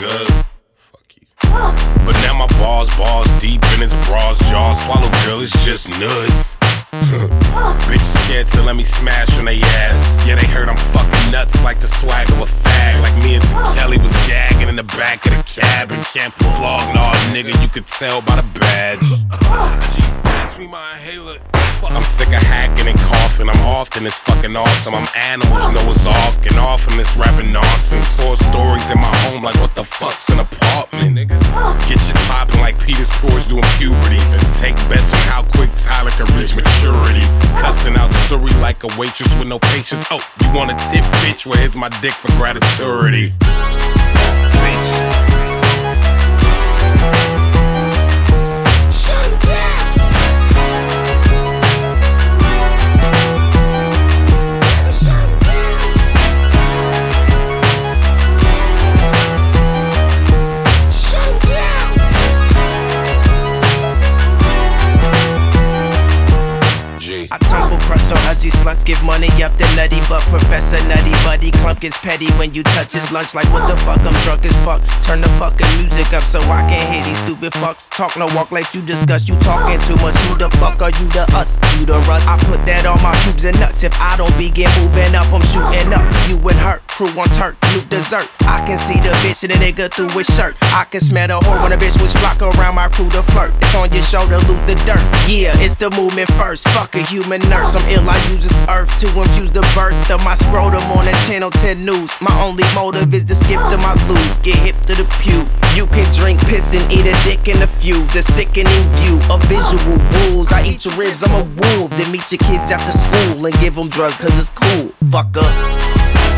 good. Fuck you. But now my balls deep in its bras, jaws swallow, girl, it's just nud. Bitches scared to let me smash on they ass. Yeah, they heard I'm fucking nuts like the swag of a fag. Like me and T. Kelly was gagging in the back of the cab and can't vlog, nah, nigga, you could tell by the badge. G, pass me my inhaler. I'm sick of hacking and coughing. I'm often it's fucking awesome. I'm animals, Noah's Ark, and off from this rapping nonsense. 4 stories in my home, like what the fuck's an apartment, nigga? Get shit popping like Peter's Porridge doing puberty. And take bets on how quick Tyler can reach maturity. Cussing out Suri like a waitress with no patience. Oh, you want a tip, bitch? Well, here's my dick for gratitude. Bitch. I tumble crushed on Uzi sluts, give money up to Nutty, but Professor Nutty Buddy Clump gets petty when you touch his lunch like what the fuck, I'm drunk as fuck. Turn the fucking music up so I can hear these stupid fucks. Talk no walk like you discuss, you talking too much. Who the fuck are you to us? You the Russ. I put that on my pubes and nuts. If I don't begin moving up, I'm shooting up. You and her, crew on turf, loop dessert. I can see the bitch and the nigga through his shirt. I can smell the whore when a bitch was flock around my crew to flirt. It's on your shoulder, loot the dirt. Yeah, it's the movement first. Fuck a human nurse. I'm ill, I use this earth to infuse the birth of my scrotum on the Channel 10 news. My only motive is to skip to my loot, get hip to the pew. You can drink piss and eat a dick in a few. The sickening view of visual rules. I eat your ribs, I'm a wolf. Then meet your kids after school and give them drugs cause it's cool. Fuck up.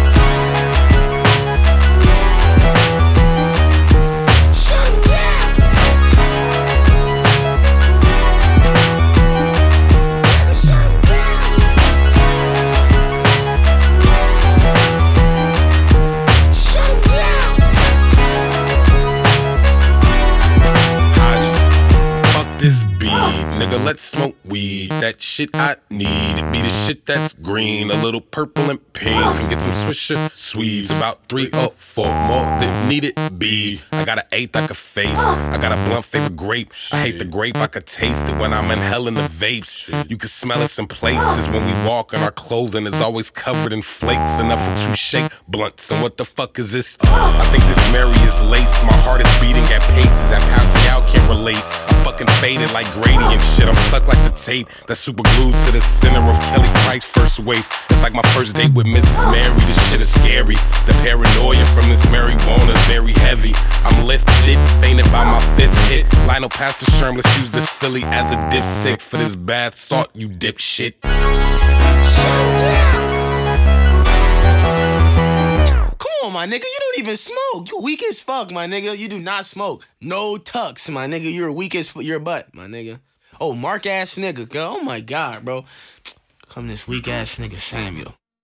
This bead, nigga, let's smoke weed. That shit I need, it be the shit that's green, a little purple and pink, and get some Swisher Swedes, about 3 or 4 more than need it be. I got an eighth I could face, I got a blunt favorite grape. I hate the grape, I could taste it when I'm inhaling the vapes. You can smell us in places when we walk, and our clothing is always covered in flakes, enough for 2 shake blunts. And what the fuck is this? I think this Mary is lace. My heart is beating at paces that Pacquiao can't relate. I'm fucking faded like Grady and shit. I'm stuck like the tape that's super glued to the center of Kelly Price's first waist. It's like my first date with Mrs. Mary. This shit is scary. The paranoia from this marijuana is very heavy. I'm lifted, fainted by my 5th hit. Lionel Pastor Sherm, let's use this Philly as a dipstick for this bath salt, you dipshit. Come on, my nigga, you don't even smoke. You weak as fuck, my nigga. You do not smoke. No tucks, my nigga. You're weak as your butt, my nigga. Oh, Mark ass nigga, girl. Oh my God, bro. Come this weak ass nigga Samuel.